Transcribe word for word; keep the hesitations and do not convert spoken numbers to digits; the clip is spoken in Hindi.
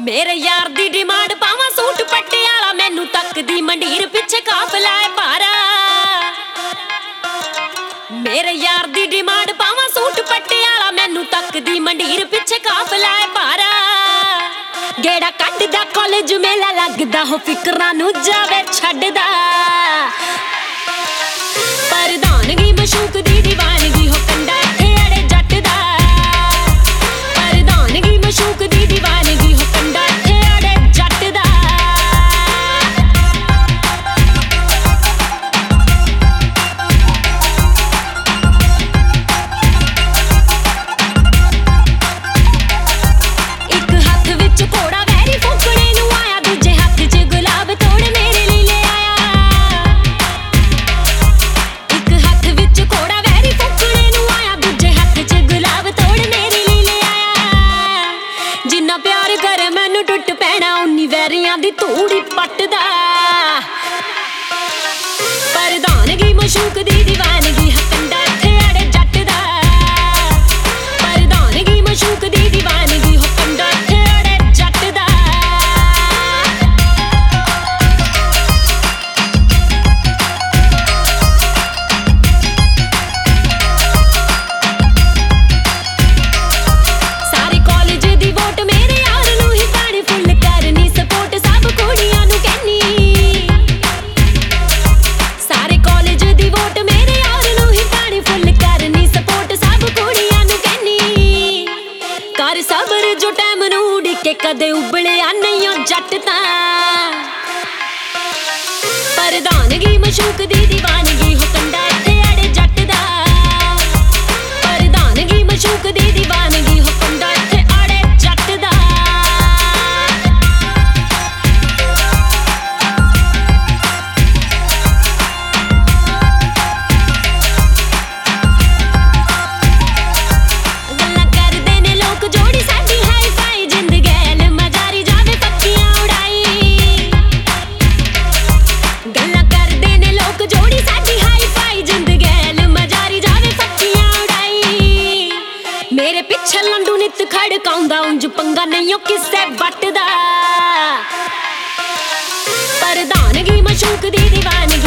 मेरे यार दी डिमांड पावा सूट पटियाला, मैनू तकदी मंडीर पिछे काफला है पारा। मेरे यार दी डिमांड पावा सूट पटियाला, मैनू तकदी मंडीर पिछे काफला है पारा। गेड़ा कड्डदा कॉलेज मेला लगदा हो, फिकरां नू जावे छड्डदा। प्रधानगी मशूक दी दीवानगी हो, कंडा इत्थे अड़े जट दा। प्रधानगी मशूक दी दीवानगी हो, कंडा इत्थे अड़े जट दा। एक हाथ विच घोड़ा वैरी फूकणे नू आया, दूजे हाथ च गुलाब तोड़ मेरे लिए ले आया। एक हाथ विच घोड़ा वैरी फूकणे नू आया, दूजे हाथ च गुलाब तोड़ मेरे लिए ले आया। जिन्ना प्यार करे मैनू टुट पैना, उन्नी वैरियां दी धूड़ी पटदा। प्रधानगी मशूक दी दीवानगी है, कंडा इत्थे अड़े जट दा। प्रधानगी मशूक दी दीवानगी हो, कंडा इत्थे अड़े जट दा। सारे कॉलेज दी वोट मेरे यार नू ही पानी, फुल करनी सपोर्ट सब कुड़ियां नू कहनी। सारे कॉलेज दी वोट मेरे यार नू ही पानी, फुल करनी सपोर्ट सब कुड़ियां नू कहनी। कर सबर जो टाइम नू उड़के कदे उबलिया नहीं ओ जट तां। प्रधानगी मशूक दी दीवानगी हो, कंडा इत्थे अड़े जट दा। प्रधानगी मशूक दी दीवानगी हो, कंडा इत्थे अड़े जट दा। गल्लां करदे ने लोक जोड़ी साडी हाई फाई, जिंद गैल मजारी जावे पक्कियां उड़ाई। गल्लां करदे ने लोक जोड़ी साडी हाई फाई, जिंद गैल मजारी जावे पक्कियां उड़ाई। मेरे पिछे लंडू नित खड़काउंदा, उंज पंगा नहीं ओ किसे बट दा। प्रधानगी मशूक दी दीवानगी